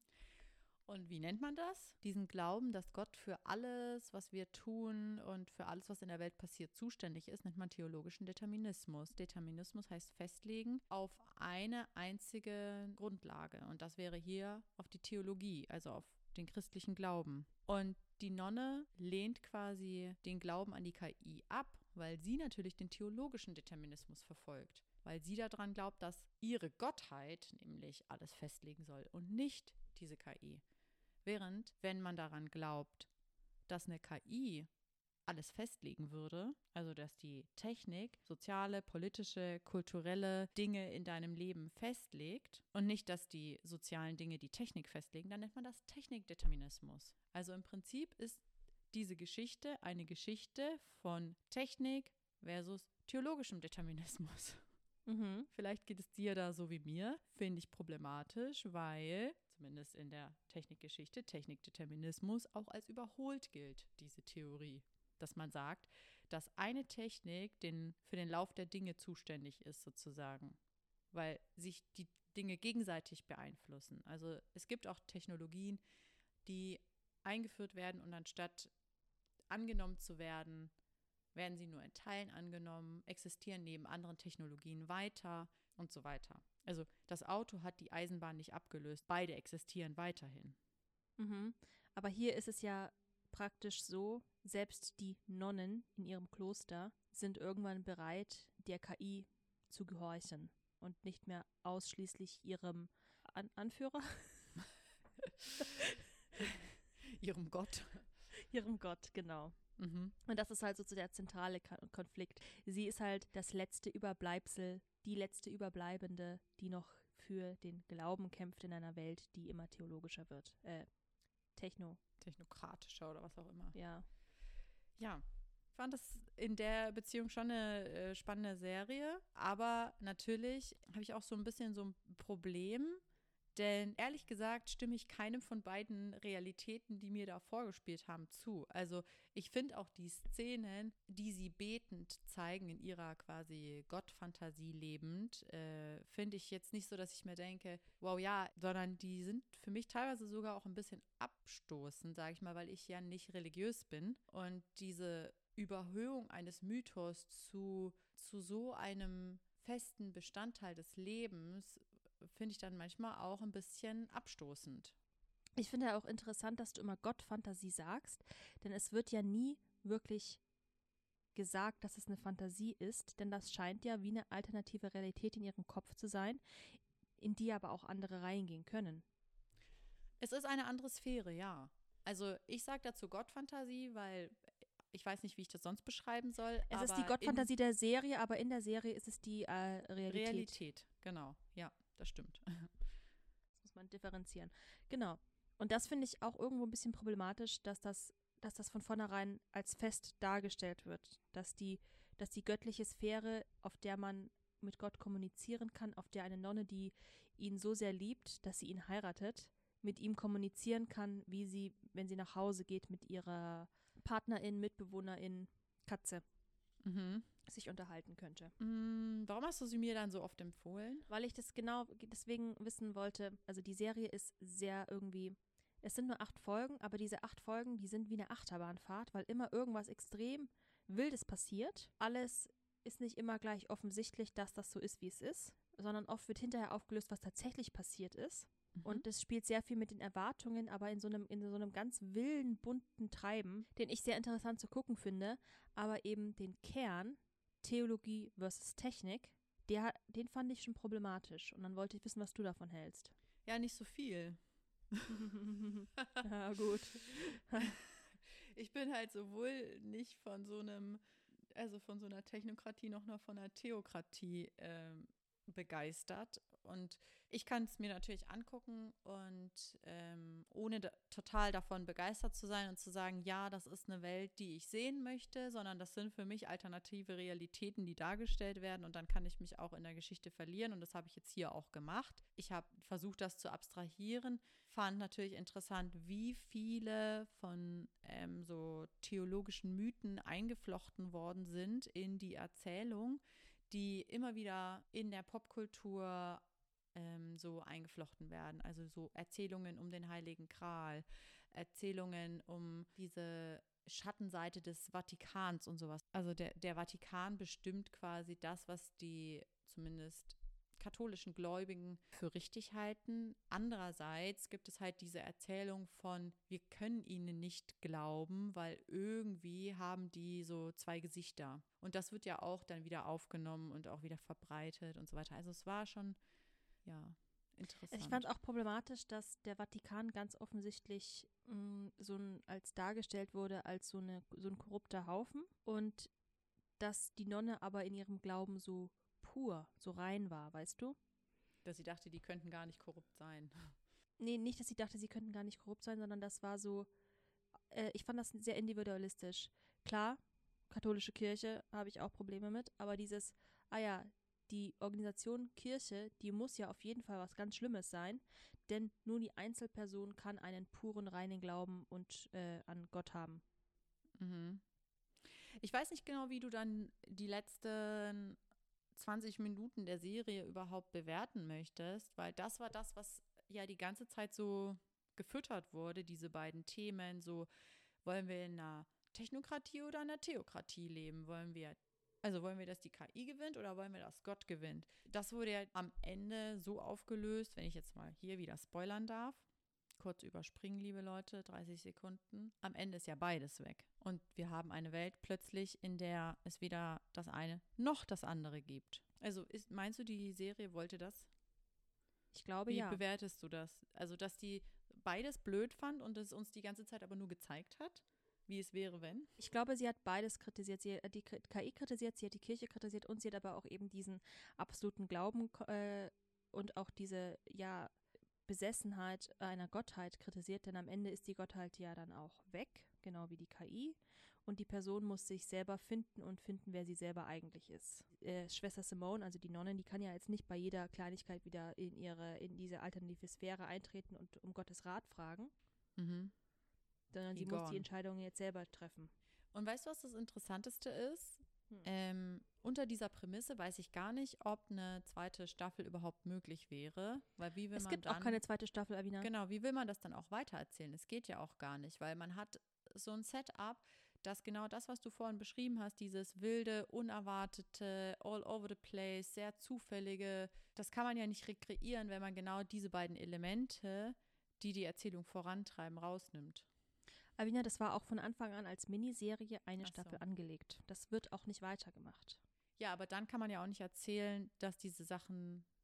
Und wie nennt man das? Diesen Glauben, dass Gott für alles, was wir tun und für alles, was in der Welt passiert, zuständig ist, nennt man theologischen Determinismus. Determinismus heißt festlegen auf eine einzige Grundlage. Und das wäre hier auf die Theologie, also auf den christlichen Glauben. Und die Nonne lehnt quasi den Glauben an die K I ab, weil sie natürlich den theologischen Determinismus verfolgt. Weil sie daran glaubt, dass ihre Gottheit nämlich alles festlegen soll und nicht diese K I. Während, wenn man daran glaubt, dass eine K I alles festlegen würde, also dass die Technik soziale, politische, kulturelle Dinge in deinem Leben festlegt und nicht, dass die sozialen Dinge die Technik festlegen, dann nennt man das Technikdeterminismus. Also im Prinzip ist diese Geschichte eine Geschichte von Technik versus theologischem Determinismus. Mhm. Vielleicht geht es dir da so wie mir, finde ich problematisch, weil zumindest in der Technikgeschichte Technikdeterminismus auch als überholt gilt, diese Theorie. Dass man sagt, dass eine Technik den, für den Lauf der Dinge zuständig ist sozusagen, weil sich die Dinge gegenseitig beeinflussen. Also es gibt auch Technologien, die eingeführt werden und anstatt angenommen zu werden, werden sie nur in Teilen angenommen, existieren neben anderen Technologien weiter und so weiter. Also das Auto hat die Eisenbahn nicht abgelöst, beide existieren weiterhin. Mhm. Aber hier ist es ja praktisch so, selbst die Nonnen in ihrem Kloster sind irgendwann bereit, der K I zu gehorchen und nicht mehr ausschließlich ihrem An- Anführer, Ihrem Gott. ihrem Gott, genau. Mhm. Und das ist halt so der zentrale Ka- Konflikt. Sie ist halt das letzte Überbleibsel, die letzte Überbleibende, die noch für den Glauben kämpft in einer Welt, die immer theologischer wird. Äh, Techno, Technokratischer oder was auch immer. ja. Ja, ich fand das in der Beziehung schon eine äh, spannende Serie, aber natürlich habe ich auch so ein bisschen so ein Problem, denn ehrlich gesagt stimme ich keinem von beiden Realitäten, die mir da vorgespielt haben, zu. Also ich finde auch die Szenen, die sie betend zeigen, in ihrer quasi Gottfantasie lebend, äh, finde ich jetzt nicht so, dass ich mir denke, wow, ja, sondern die sind für mich teilweise sogar auch ein bisschen abstoßend, sage ich mal, weil ich ja nicht religiös bin. Und diese Überhöhung eines Mythos zu, zu so einem festen Bestandteil des Lebens finde ich dann manchmal auch ein bisschen abstoßend. Ich finde ja auch interessant, dass du immer Gottfantasie sagst, denn es wird ja nie wirklich gesagt, dass es eine Fantasie ist, denn das scheint ja wie eine alternative Realität in ihrem Kopf zu sein, in die aber auch andere reingehen können. Es ist eine andere Sphäre, ja. Also ich sage dazu Gottfantasie, weil ich weiß nicht, wie ich das sonst beschreiben soll. Es aber ist die Gottfantasie der Serie, aber in der Serie ist es die äh, Realität. Realität, genau. Ja, das stimmt. Das muss man differenzieren. Genau. Und das finde ich auch irgendwo ein bisschen problematisch, dass das, dass das von vornherein als fest dargestellt wird. Dass die, dass die göttliche Sphäre, auf der man mit Gott kommunizieren kann, auf der eine Nonne, die ihn so sehr liebt, dass sie ihn heiratet, mit ihm kommunizieren kann, wie sie, wenn sie nach Hause geht, mit ihrer Partnerin, Mitbewohnerin, Katze Mhm. sich unterhalten könnte. Mm, warum hast du sie mir dann so oft empfohlen? Weil ich das genau deswegen wissen wollte, also die Serie ist sehr irgendwie, es sind nur acht Folgen, aber diese acht Folgen, die sind wie eine Achterbahnfahrt, weil immer irgendwas extrem Wildes passiert. Alles ist nicht immer gleich offensichtlich, dass das so ist, wie es ist, sondern oft wird hinterher aufgelöst, was tatsächlich passiert ist. Mhm. Und das spielt sehr viel mit den Erwartungen, aber in so einem, in so einem ganz wilden, bunten Treiben, den ich sehr interessant zu gucken finde, aber eben den Kern, Theologie versus Technik, der, den fand ich schon problematisch. Und dann wollte ich wissen, was du davon hältst. Ja, nicht so viel. Ja, gut. Ich bin halt sowohl nicht von so einem, also von so einer Technokratie noch noch von einer Theokratie ähm, begeistert. Und ich kann es mir natürlich angucken und ähm, ohne da, total davon begeistert zu sein und zu sagen, ja, das ist eine Welt, die ich sehen möchte, sondern das sind für mich alternative Realitäten, die dargestellt werden und dann kann ich mich auch in der Geschichte verlieren und das habe ich jetzt hier auch gemacht. Ich habe versucht, das zu abstrahieren, fand natürlich interessant, wie viele von ähm, so theologischen Mythen eingeflochten worden sind in die Erzählung, die immer wieder in der Popkultur ähm, so eingeflochten werden. Also so Erzählungen um den Heiligen Gral, Erzählungen um diese Schattenseite des Vatikans und sowas. Also der, der Vatikan bestimmt quasi das, was die zumindest katholischen Gläubigen für richtig halten. Andererseits gibt es halt diese Erzählung von, wir können ihnen nicht glauben, weil irgendwie haben die so zwei Gesichter. Und das wird ja auch dann wieder aufgenommen und auch wieder verbreitet und so weiter. Also es war schon, ja, interessant. Ich fand auch problematisch, dass der Vatikan ganz offensichtlich mh, so ein, als dargestellt wurde als so, eine, so ein korrupter Haufen und dass die Nonne aber in ihrem Glauben so pur, so rein war, weißt du? Dass sie dachte, die könnten gar nicht korrupt sein. Nee, nicht, dass sie dachte, sie könnten gar nicht korrupt sein, sondern das war so, äh, ich fand das sehr individualistisch. Klar, katholische Kirche habe ich auch Probleme mit, aber dieses, ah ja, die Organisation Kirche, die muss ja auf jeden Fall was ganz Schlimmes sein, denn nur die Einzelperson kann einen puren, reinen Glauben und äh, an Gott haben. Mhm. Ich weiß nicht genau, wie du dann die letzten zwanzig Minuten der Serie überhaupt bewerten möchtest, weil das war das, was ja die ganze Zeit so gefüttert wurde, diese beiden Themen, so wollen wir in einer Technokratie oder in einer Theokratie leben, wollen wir, also wollen wir, dass die K I gewinnt oder wollen wir, dass Gott gewinnt? Das wurde ja am Ende so aufgelöst, wenn ich jetzt mal hier wieder spoilern darf, kurz überspringen, liebe Leute, dreißig Sekunden. Am Ende ist ja beides weg. Und wir haben eine Welt plötzlich, in der es weder das eine noch das andere gibt. Also ist, meinst du, die Serie wollte das? Ich glaube, Wie ja. bewertest du das? Also, dass die beides blöd fand und es uns die ganze Zeit aber nur gezeigt hat, wie es wäre, wenn? Ich glaube, sie hat beides kritisiert. Sie hat die K I kritisiert, sie hat die Kirche kritisiert und sie hat aber auch eben diesen absoluten Glauben äh, und auch diese, ja, Besessenheit einer Gottheit kritisiert, denn am Ende ist die Gottheit ja dann auch weg, genau wie die K I. Und die Person muss sich selber finden und finden, wer sie selber eigentlich ist. Äh, Schwester Simone, also die Nonne, die kann ja jetzt nicht bei jeder Kleinigkeit wieder in ihre, in diese alternative Sphäre eintreten und um Gottes Rat fragen, Mhm. sondern Be sie muss gone. die Entscheidungen jetzt selber treffen. Und weißt du, was das Interessanteste ist? Hm. Ähm, unter dieser Prämisse weiß ich gar nicht, ob eine zweite Staffel überhaupt möglich wäre. Weil wie will Es man gibt dann, auch keine zweite Staffel, Avina. Genau, wie will man das dann auch weitererzählen? Es geht ja auch gar nicht, weil man hat so ein Setup, dass genau das, was du vorhin beschrieben hast, dieses wilde, unerwartete, all over the place, sehr zufällige, das kann man ja nicht rekreieren, wenn man genau diese beiden Elemente, die die Erzählung vorantreiben, rausnimmt. Avina, das war auch von Anfang an als Miniserie eine Ach so. Staffel angelegt. Das wird auch nicht weitergemacht. Ja, aber dann kann man ja auch nicht erzählen, dass diese Sachen,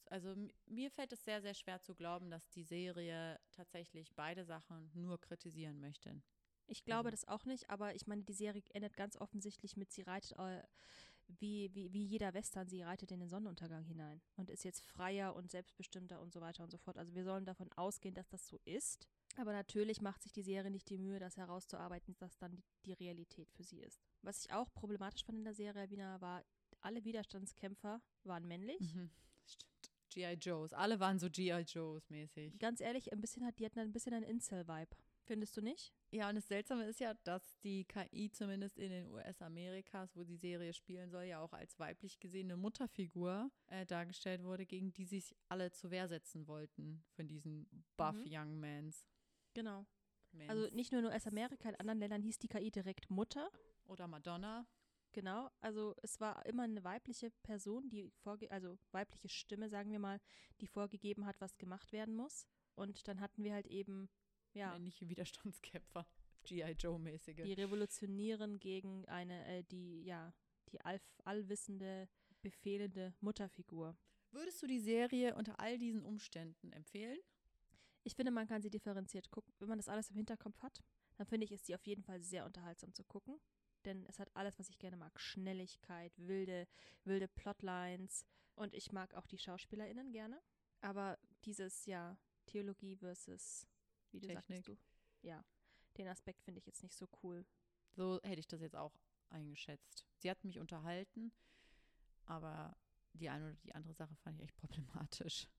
Also m- mir fällt es sehr, sehr schwer zu glauben, dass die Serie tatsächlich beide Sachen nur kritisieren möchte. Ich glaube Also, das auch nicht, aber ich meine, die Serie endet ganz offensichtlich mit, sie reitet, äh, wie, wie, wie jeder Western, sie reitet in den Sonnenuntergang hinein und ist jetzt freier und selbstbestimmter und so weiter und so fort. Also wir sollen davon ausgehen, dass das so ist. Aber natürlich macht sich die Serie nicht die Mühe, das herauszuarbeiten, dass dann die, die Realität für sie ist. Was ich auch problematisch fand in der Serie, Wiener, war, alle Widerstandskämpfer waren männlich. mhm, stimmt. G I. Joes. Alle waren so G I. Joes mäßig. Ganz ehrlich, ein bisschen hat, die hatten ein bisschen einen Incel-Vibe. Findest du nicht? Ja, und das Seltsame ist ja, dass die K I zumindest in den U S-Amerikas, wo die Serie spielen soll, ja auch als weiblich gesehene Mutterfigur äh, dargestellt wurde, gegen die sich alle zur Wehr setzen wollten von diesen buff Mhm. Young Mans. Genau. Mans. Also nicht nur in U S-Amerika, in anderen Ländern hieß die K I direkt Mutter. Oder Madonna. Genau, also es war immer eine weibliche Person, die vorge also weibliche Stimme, sagen wir mal, die vorgegeben hat, was gemacht werden muss. Und dann hatten wir halt eben, ja, Männliche Widerstandskämpfer. G I. Joe-mäßige. die revolutionieren gegen eine, äh, die, ja, die all allwissende, befehlende Mutterfigur. Würdest du die Serie unter all diesen Umständen empfehlen? Ich finde, man kann sie differenziert gucken. Wenn man das alles im Hinterkopf hat, dann finde ich, ist sie auf jeden Fall sehr unterhaltsam zu gucken. Denn es hat alles, was ich gerne mag. Schnelligkeit, wilde, wilde Plotlines. Und ich mag auch die SchauspielerInnen gerne. Aber dieses, ja, Theologie versus, wie du Technik. sagtest du, ja, den Aspekt finde ich jetzt nicht so cool. So hätte ich das jetzt auch eingeschätzt. Sie hat mich unterhalten, aber die eine oder die andere Sache fand ich echt problematisch.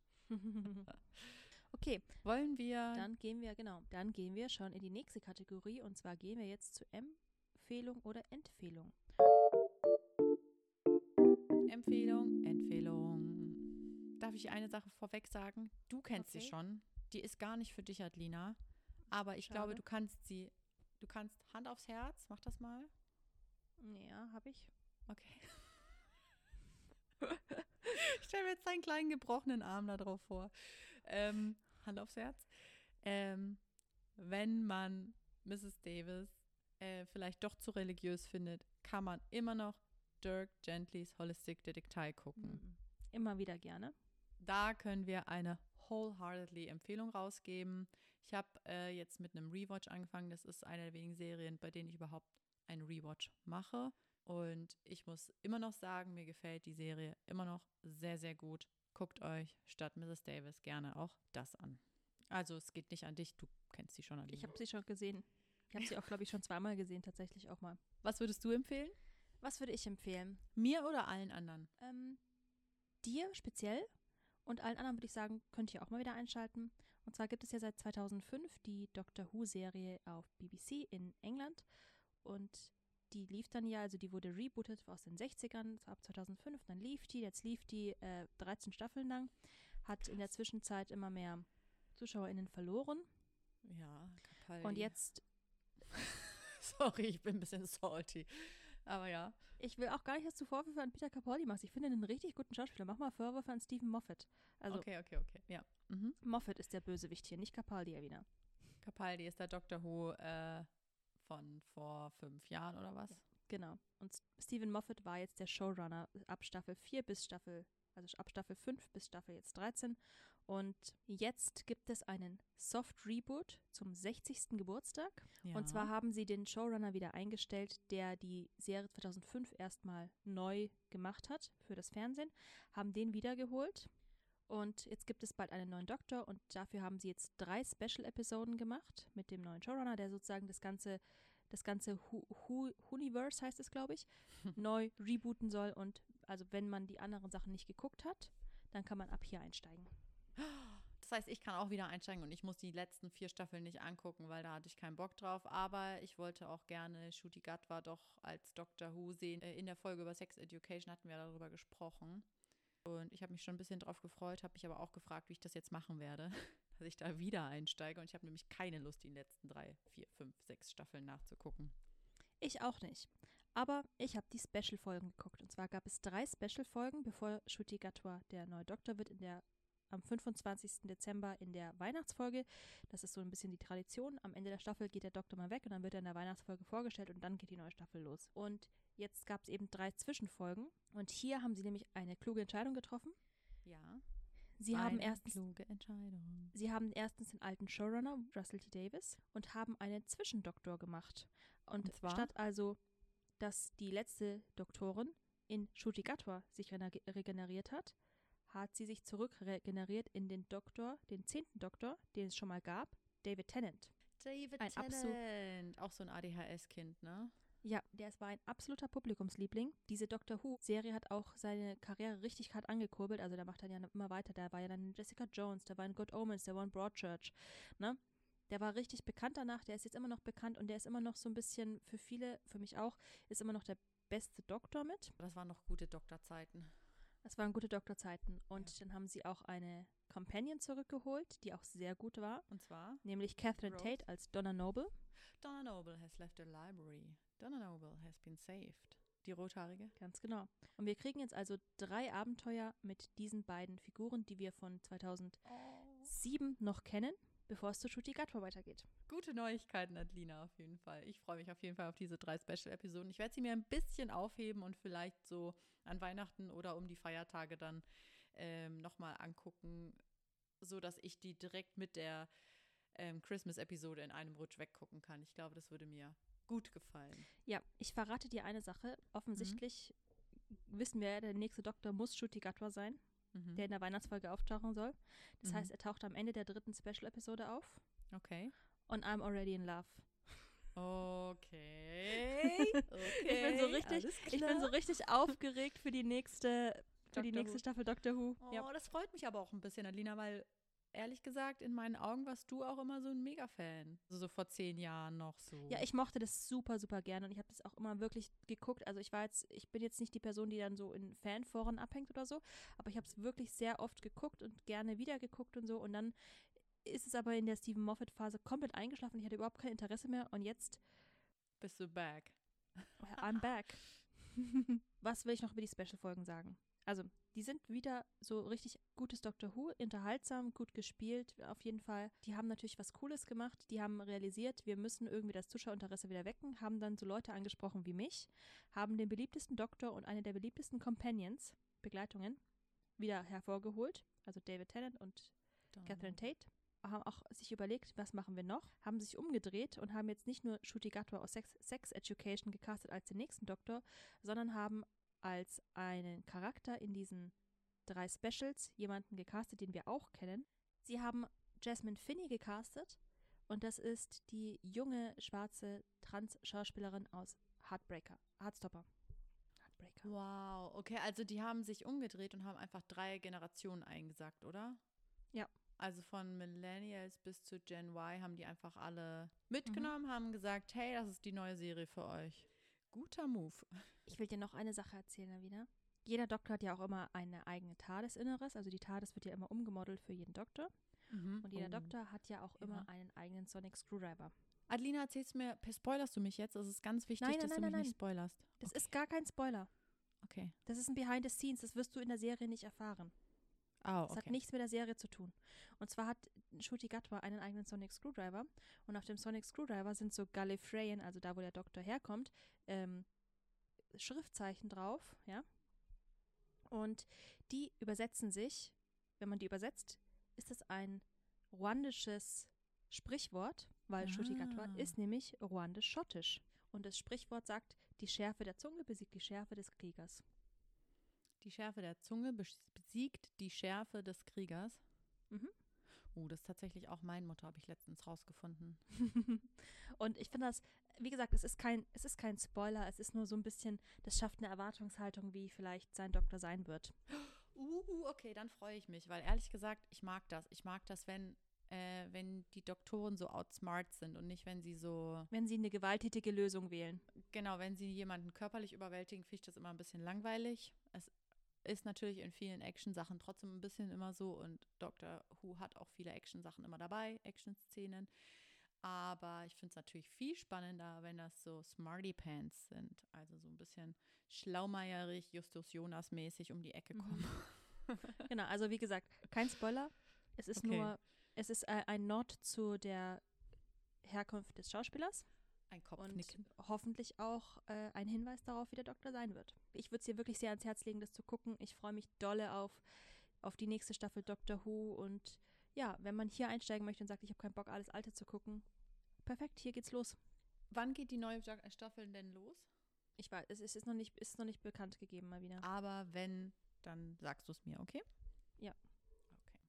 Okay, Wollen wir dann gehen wir, genau, dann gehen wir schon in die nächste Kategorie. Und zwar gehen wir jetzt zu Empfehlung oder Empfehlung. Empfehlung, Empfehlung. Darf ich eine Sache vorweg sagen? Du kennst Okay. sie schon. Die ist gar nicht für dich, Adlina. Aber ich Schade. glaube, du kannst sie, du kannst Hand aufs Herz, mach das mal. Ja, habe ich. Okay. Ich stelle mir jetzt einen kleinen gebrochenen Arm da drauf vor. Ähm, Hand aufs Herz. Ähm, wenn man Misses Davis äh, vielleicht doch zu religiös findet, kann man immer noch Dirk Gentlys Holistic Detective gucken. Mhm. Immer wieder gerne. Da können wir eine wholeheartedly Empfehlung rausgeben. Ich habe äh, jetzt mit einem Rewatch angefangen. Das ist eine der wenigen Serien, bei denen ich überhaupt einen Rewatch mache. Und ich muss immer noch sagen, mir gefällt die Serie immer noch sehr, sehr gut. Guckt euch statt Misses Davis gerne auch das an. Also es geht nicht an dich, du kennst sie schon, Aline. Ich habe sie schon gesehen. Ich habe sie auch, glaube ich, schon zweimal gesehen, tatsächlich auch mal. Was würdest du empfehlen? Was würde ich empfehlen? Mir oder allen anderen? Ähm, dir speziell und allen anderen würde ich sagen, könnt ihr auch mal wieder einschalten. Und zwar gibt es ja seit zweitausendfünf die Doctor Who-Serie auf B B C in England. Und die lief dann ja, also die wurde rebootet aus den sechzigern, ab zweitausendfünf. Dann lief die, jetzt lief die äh, dreizehn Staffeln lang. Hat in der Zwischenzeit immer mehr ZuschauerInnen verloren. Ja, Capaldi. Und jetzt, Sorry, ich bin ein bisschen salty. Aber ja. ich will auch gar nicht, dass du Vorwürfe an Peter Capaldi machst. Ich finde ihn einen richtig guten Schauspieler. Mach mal Vorwürfe an Stephen Moffat. Also Okay, okay, okay. Ja. Mhm. Moffat ist der Bösewicht hier, nicht Capaldi, Erwina. Capaldi ist der Doctor Who äh, von vor fünf Jahren oder was? Genau. Und S- Stephen Moffat war jetzt der Showrunner ab Staffel vier bis Staffel, also ab Staffel fünf bis Staffel jetzt dreizehn. Und jetzt gibt es einen Soft-Reboot zum sechzigsten Geburtstag. Ja. Und zwar haben sie den Showrunner wieder eingestellt, der die Serie zweitausendfünf erstmal neu gemacht hat für das Fernsehen, haben den wiedergeholt. Und jetzt gibt es bald einen neuen Doktor und dafür haben sie jetzt drei Special-Episoden gemacht mit dem neuen Showrunner, der sozusagen das ganze, das ganze Hu- Hu- Universe, heißt es, glaube ich, neu rebooten soll. Und also wenn man die anderen Sachen nicht geguckt hat, dann kann man ab hier einsteigen. Das heißt, ich kann auch wieder einsteigen und ich muss die letzten vier Staffeln nicht angucken, weil da hatte ich keinen Bock drauf. Aber ich wollte auch gerne Ncuti Gatwa doch als Doctor Who sehen. Äh, In der Folge über Sex Education hatten wir darüber gesprochen. Und ich habe mich schon ein bisschen drauf gefreut, habe mich aber auch gefragt, wie ich das jetzt machen werde, dass ich da wieder einsteige. Und ich habe nämlich keine Lust, die letzten drei, vier, fünf, sechs Staffeln nachzugucken. Ich auch nicht. Aber ich habe die Special-Folgen geguckt. Und zwar gab es drei Special-Folgen, bevor Ncuti Gatwa der neue Doktor wird, in der am fünfundzwanzigsten Dezember in der Weihnachtsfolge. Das ist so ein bisschen die Tradition. Am Ende der Staffel geht der Doktor mal weg und dann wird er in der Weihnachtsfolge vorgestellt und dann geht die neue Staffel los. Und jetzt gab es eben drei Zwischenfolgen. Und hier haben sie nämlich eine kluge Entscheidung getroffen. Ja. Sie haben Eine erstens kluge Entscheidung. Sie haben erstens den alten Showrunner, Russell T. Davies, und haben einen Zwischendoktor gemacht. Und, Und zwar? statt also, dass die letzte Doktorin in Ncuti Gatwa sich rena- regeneriert hat, hat sie sich zurückregeneriert in den Doktor, den zehnten Doktor, den es schon mal gab, David Tennant. David Ein absolut- Tennant. Auch so ein A D H S-Kind, ne? Ja, der war ein absoluter Publikumsliebling. Diese Doctor Who-Serie hat auch seine Karriere richtig hart angekurbelt. Also der macht dann ja immer weiter. Da war ja dann Jessica Jones, der war in Good Omens, der war in Broadchurch. Ne? Der war richtig bekannt danach. Der ist jetzt immer noch bekannt und der ist immer noch so ein bisschen, für viele, für mich auch, ist immer noch der beste Doktor mit. Das waren noch gute Doktorzeiten. Das waren gute Doktorzeiten. Und Ja. dann haben sie auch eine Companion zurückgeholt, die auch sehr gut war. Und zwar? Nämlich Catherine Rose. Tate als Donna Noble. Donna Noble has left the library. Donna Noble has been saved. Die Rothaarige? Ganz genau. Und wir kriegen jetzt also drei Abenteuer mit diesen beiden Figuren, die wir von zweitausendsieben noch kennen, bevor es zu Ncuti Gatwa weitergeht. Gute Neuigkeiten, Adelina, auf jeden Fall. Ich freue mich auf jeden Fall auf diese drei Special-Episoden. Ich werde sie mir ein bisschen aufheben und vielleicht so an Weihnachten oder um die Feiertage dann ähm, nochmal angucken, sodass ich die direkt mit der ähm, Christmas-Episode in einem Rutsch weggucken kann. Ich glaube, das würde mir gut gefallen. Ja, ich verrate dir eine Sache. Offensichtlich wissen wir ja, der nächste Doktor muss Ncuti Gatwa sein, Mhm. der in der Weihnachtsfolge auftauchen soll. Das Mhm. heißt, er taucht am Ende der dritten Special-Episode auf. Okay. Und I'm already in love. Okay. Okay. Ich bin so richtig, alles ich bin so klar. richtig aufgeregt für die nächste, für die Doctor nächste Who. Staffel Doctor Who. Oh, Ja. das freut mich aber auch ein bisschen, Adelina, weil ehrlich gesagt, in meinen Augen warst du auch immer so ein Mega-Fan. Also so vor zehn Jahren noch so. Ja, ich mochte das super, super gerne und ich habe das auch immer wirklich geguckt. Also ich war jetzt, ich bin jetzt nicht die Person, die dann so in Fanforen abhängt oder so, aber ich habe es wirklich sehr oft geguckt und gerne wieder geguckt und so. Und dann ist es aber in der Stephen Moffat-Phase komplett eingeschlafen. Ich hatte überhaupt kein Interesse mehr und jetzt, Bist du back? I'm back. Was will ich noch über die Special-Folgen sagen? Also, die sind wieder so richtig gutes Doctor Who, unterhaltsam, gut gespielt, auf jeden Fall. Die haben natürlich was Cooles gemacht. Die haben realisiert, wir müssen irgendwie das Zuschauerinteresse wieder wecken, haben dann so Leute angesprochen wie mich, haben den beliebtesten Doktor und eine der beliebtesten Companions, Begleitungen, wieder hervorgeholt. Also David Tennant und Catherine Tate. Haben auch sich überlegt, was machen wir noch, haben sich umgedreht und haben jetzt nicht nur Ncuti Gatwa aus Sex, Sex Education gecastet als den nächsten Doktor, sondern haben als einen Charakter in diesen drei Specials jemanden gecastet, den wir auch kennen. Sie haben Jasmine Finney gecastet und das ist die junge, schwarze Trans-Schauspielerin aus Heartbreaker, Heartstopper. Heartbreaker. Wow, okay, also die haben sich umgedreht und haben einfach drei Generationen eingesagt, oder? Ja. Also von Millennials bis zu Gen Y haben die einfach alle mitgenommen, mhm. haben gesagt, hey, das ist die neue Serie für euch. Guter Move. Ich will dir noch eine Sache erzählen, Lavina. Jeder Doktor hat ja auch immer eine eigene TARDIS-Inneres. Also die TARDIS wird ja immer umgemodelt für jeden Doktor. Mhm. Und jeder oh. Doktor hat ja auch ja. immer einen eigenen Sonic Screwdriver. Adelina, erzählst mir, spoilerst du mich jetzt? Es ist ganz wichtig, nein, nein, dass nein, du mich nein, nicht spoilerst. Das okay. ist gar kein Spoiler. Okay. Das ist ein Behind the Scenes. Das wirst du in der Serie nicht erfahren. Oh, das okay. hat nichts mit der Serie zu tun. Und zwar hat Ncuti Gatwa einen eigenen Sonic Screwdriver. Und auf dem Sonic Screwdriver sind so Gallifreyan, also da, wo der Doktor herkommt, ähm, Schriftzeichen drauf, ja. Und die übersetzen sich, wenn man die übersetzt, ist es ein ruandisches Sprichwort, weil ah. Ncuti Gatwa ist nämlich ruandisch-schottisch. Und das Sprichwort sagt, die Schärfe der Zunge besiegt die Schärfe des Kriegers. Die Schärfe der Zunge besiegt die Schärfe des Kriegers? Mhm. Oh, das ist tatsächlich auch mein Motto, habe ich letztens rausgefunden. Und ich finde das, wie gesagt, es ist kein, es ist kein Spoiler, es ist nur so ein bisschen, das schafft eine Erwartungshaltung, wie vielleicht sein Doktor sein wird. Uh, okay, dann freue ich mich, weil ehrlich gesagt, ich mag das. Ich mag das, wenn, äh, wenn die Doktoren so outsmart sind und nicht, wenn sie so... Wenn sie eine gewalttätige Lösung wählen. Genau, wenn sie jemanden körperlich überwältigen, finde ich das immer ein bisschen langweilig. Es ist natürlich in vielen Action-Sachen trotzdem ein bisschen immer so und Doctor Who hat auch viele Action-Sachen immer dabei, Action-Szenen. Aber ich finde es natürlich viel spannender, wenn das so Smarty Pants sind. Also so ein bisschen schlaumeierig, Justus Jonas-mäßig um die Ecke kommen. Mhm. Genau, also wie gesagt, kein Spoiler. Es ist okay. nur, es ist äh, ein Nod zu der Herkunft des Schauspielers. Ein Kopfnicken. Und hoffentlich auch äh, ein Hinweis darauf, wie der Doktor sein wird. Ich würde es dir wirklich sehr ans Herz legen, das zu gucken. Ich freue mich dolle auf auf die nächste Staffel Doctor Who. Und ja, wenn man hier einsteigen möchte und sagt, ich habe keinen Bock, alles Alte zu gucken, perfekt, hier geht's los. Wann geht die neue Staffel denn los? Ich weiß, es ist noch nicht, ist noch nicht bekannt gegeben mal wieder. Aber wenn, dann sagst du es mir, okay? Ja. Okay.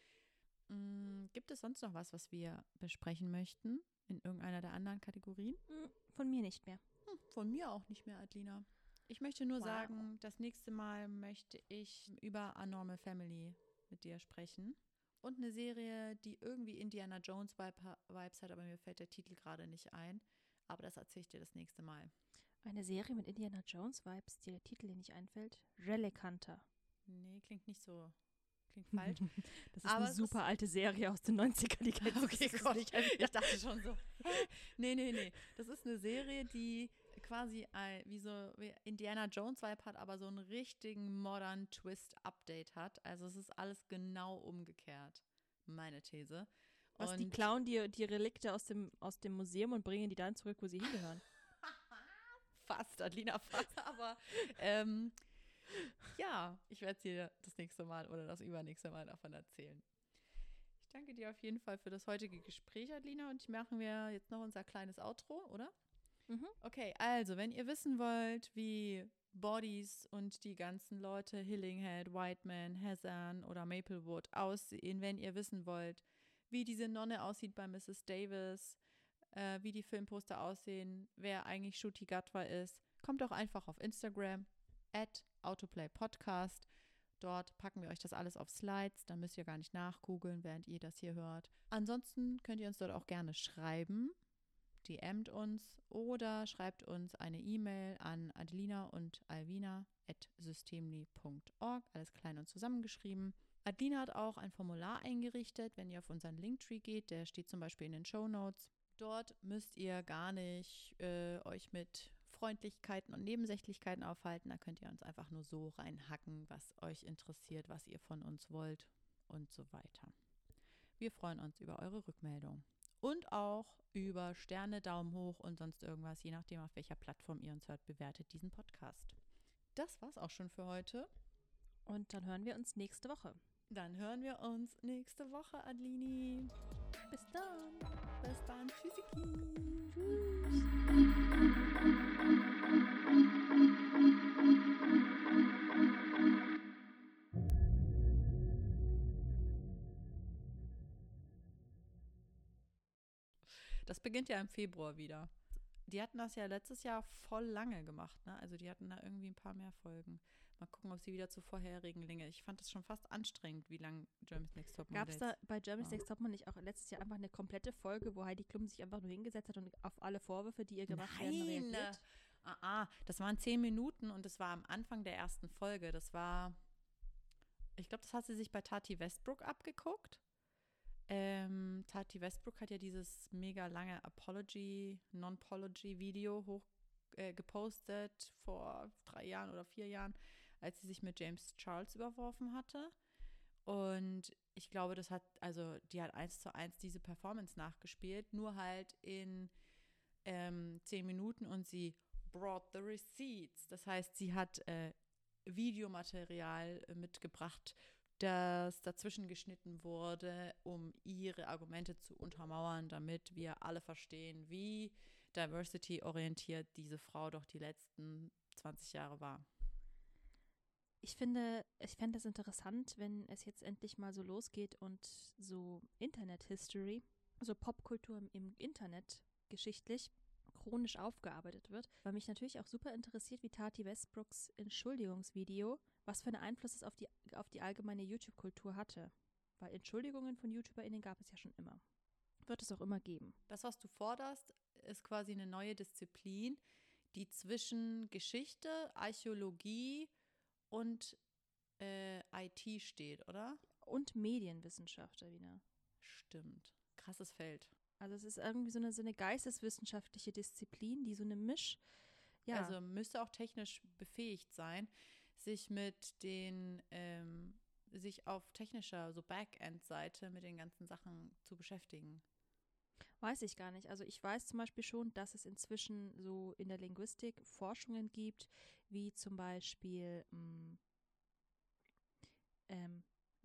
Mm, gibt es sonst noch was, was wir besprechen möchten in irgendeiner der anderen Kategorien? Von mir nicht mehr. Hm, von mir auch nicht mehr, Adlina. Ich möchte nur Wow. sagen, das nächste Mal möchte ich über A Normal Family mit dir sprechen. Und eine Serie, die irgendwie Indiana Jones Vibes hat, aber mir fällt der Titel gerade nicht ein. Aber das erzähle ich dir das nächste Mal. Eine Serie mit Indiana Jones Vibes, die der Titel dir nicht einfällt? Relic Hunter. Nee, klingt nicht so. Klingt falsch. Das ist aber eine super ist alte Serie aus den neunzigern. Die kennst okay, Gott, ich, ich dachte schon so. Hä? Nee, nee, nee. Das ist eine Serie, die quasi ein, wie so wie Indiana Jones Vibe hat, aber so einen richtigen modern Twist-Update hat. Also es ist alles genau umgekehrt. Meine These. Was, und die klauen die, die Relikte aus dem, aus dem Museum und bringen die dann zurück, wo sie hingehören? Fast, Adlina, fast. Aber ähm, ja, ich werde dir das nächste Mal oder das übernächste Mal davon erzählen. Ich danke dir auf jeden Fall für das heutige Gespräch, Adlina. Und machen wir jetzt noch unser kleines Outro, oder? Mhm. Okay, also, wenn ihr wissen wollt, wie Bodies und die ganzen Leute, Hillinghead, Whiteman, Hazan oder Maplewood aussehen, wenn ihr wissen wollt, wie diese Nonne aussieht bei Missus Davis, äh, wie die Filmposter aussehen, wer eigentlich Ncuti Gatwa ist, kommt doch einfach auf Instagram, at autoplaypodcast. Dort packen wir euch das alles auf Slides, dann müsst ihr gar nicht nachgoogeln, während ihr das hier hört. Ansonsten könnt ihr uns dort auch gerne schreiben, D M't uns oder schreibt uns eine E-Mail an Adelina und Alvina at systemli punkt org, alles klein und zusammengeschrieben. Adelina hat auch ein Formular eingerichtet, wenn ihr auf unseren Linktree geht, der steht zum Beispiel in den Shownotes. Dort müsst ihr gar nicht äh, euch mit Freundlichkeiten und Nebensächlichkeiten aufhalten. Da könnt ihr uns einfach nur so reinhacken, was euch interessiert, was ihr von uns wollt und so weiter. Wir freuen uns über eure Rückmeldung. Und auch über Sterne, Daumen hoch und sonst irgendwas, je nachdem, auf welcher Plattform ihr uns hört, bewertet diesen Podcast. Das war's auch schon für heute. Und dann hören wir uns nächste Woche. Dann hören wir uns nächste Woche, Adlini. Bis dann. Bis dann. Tschüssiki. Tschüss. Das beginnt ja im Februar wieder. Die hatten das ja letztes Jahr voll lange gemacht, ne? Also die hatten da irgendwie ein paar mehr Folgen. Mal gucken, ob sie wieder zu vorherigen Länge. Ich fand das schon fast anstrengend, wie lang Germany's Next Topmodel Gab es da bei Germany's war. Next Topmodel nicht auch letztes Jahr einfach eine komplette Folge, wo Heidi Klum sich einfach nur hingesetzt hat und auf alle Vorwürfe, die ihr gemacht Nein. werden, reagiert? Ah, ah, das waren zehn Minuten und das war am Anfang der ersten Folge. Das war, ich glaube, das hat sie sich bei Tati Westbrook abgeguckt. Ähm, Tati Westbrook hat ja dieses mega lange Apology, Non-Pology-Video hoch äh, gepostet vor drei Jahren oder vier Jahren, als sie sich mit James Charles überworfen hatte. Und ich glaube, das hat, also die hat eins zu eins diese Performance nachgespielt, nur halt in ähm, zehn Minuten und sie brought the receipts. Das heißt, sie hat äh, Videomaterial äh, mitgebracht, das dazwischen geschnitten wurde, um ihre Argumente zu untermauern, damit wir alle verstehen, wie diversity-orientiert diese Frau doch die letzten zwanzig Jahre war. Ich finde, ich fände es interessant, wenn es jetzt endlich mal so losgeht und so Internet-History, also Popkultur im, im Internet geschichtlich, chronisch aufgearbeitet wird, weil mich natürlich auch super interessiert, wie Tati Westbrooks Entschuldigungsvideo, was für einen Einfluss es auf die, auf die allgemeine YouTube-Kultur hatte. Weil Entschuldigungen von YouTuberInnen gab es ja schon immer. Wird es auch immer geben. Das, was du forderst, ist quasi eine neue Disziplin, die zwischen Geschichte, Archäologie und äh, I T steht, oder? Und Medienwissenschaft, Davina. Stimmt. Krasses Feld. Also es ist irgendwie so eine, so eine geisteswissenschaftliche Disziplin, die so eine Misch, ja. Also müsste auch technisch befähigt sein, sich mit den, ähm, sich auf technischer, so Backend-Seite mit den ganzen Sachen zu beschäftigen. Weiß ich gar nicht. Also ich weiß zum Beispiel schon, dass es inzwischen so in der Linguistik Forschungen gibt, wie zum Beispiel mh, ähm,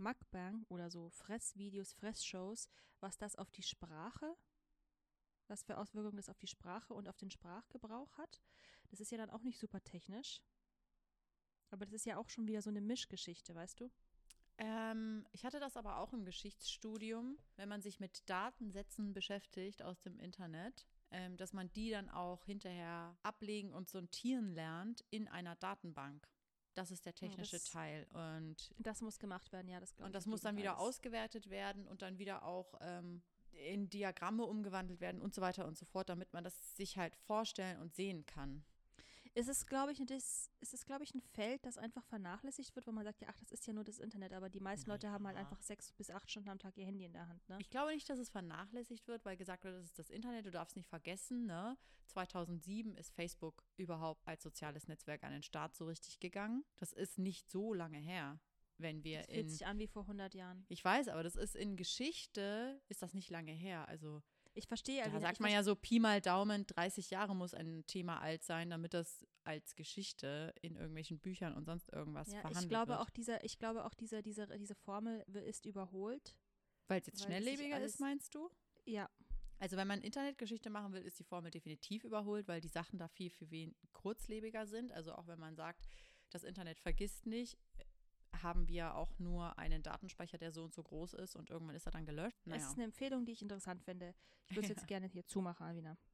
Mukbang oder so Fressvideos, Fressshows, was das auf die Sprache, was für Auswirkungen das auf die Sprache und auf den Sprachgebrauch hat. Das ist ja dann auch nicht super technisch. Aber das ist ja auch schon wieder so eine Mischgeschichte, weißt du? Ähm, ich hatte das aber auch im Geschichtsstudium, wenn man sich mit Datensätzen beschäftigt aus dem Internet, ähm, dass man die dann auch hinterher ablegen und sortieren lernt in einer Datenbank. Das ist der technische das, Teil. Und, das muss gemacht werden, ja. Das und das muss dann wieder alles. ausgewertet werden und dann wieder auch ähm, in Diagramme umgewandelt werden und so weiter und so fort, damit man das sich halt vorstellen und sehen kann. Es ist, glaube ich, das, es ist, glaube ich, ein Feld, das einfach vernachlässigt wird, wo man sagt, ja, ach, das ist ja nur das Internet, aber die meisten Na Leute haben halt ja. einfach sechs bis acht Stunden am Tag ihr Handy in der Hand, ne? Ich glaube nicht, dass es vernachlässigt wird, weil gesagt wird, das ist das Internet, du darfst nicht vergessen, ne? zweitausendsieben ist Facebook überhaupt als soziales Netzwerk an den Start so richtig gegangen. Das ist nicht so lange her, wenn wir Das fühlt in... sich an wie vor hundert Jahren. Ich weiß, aber das ist in Geschichte, ist das nicht lange her, also... Ich verstehe. Da Alvina, sagt ich man verste- ja so Pi mal Daumen, dreißig Jahre muss ein Thema alt sein, damit das als Geschichte in irgendwelchen Büchern und sonst irgendwas ja, verhandelt ich glaube wird. auch, dieser, ich glaube auch, diese, diese, diese Formel w- ist überholt. Weil es jetzt weil das sich schnelllebiger alles- ist, meinst du? Ja, Also wenn man Internetgeschichte machen will, ist die Formel definitiv überholt, weil die Sachen da viel, viel wen kurzlebiger sind. Also auch wenn man sagt, das Internet vergisst nicht, haben wir auch nur einen Datenspeicher, der so und so groß ist und irgendwann ist er dann gelöscht. es ist eine Empfehlung, die ich interessant finde. Ich würde es jetzt Ja. gerne hier zumachen, Alvina.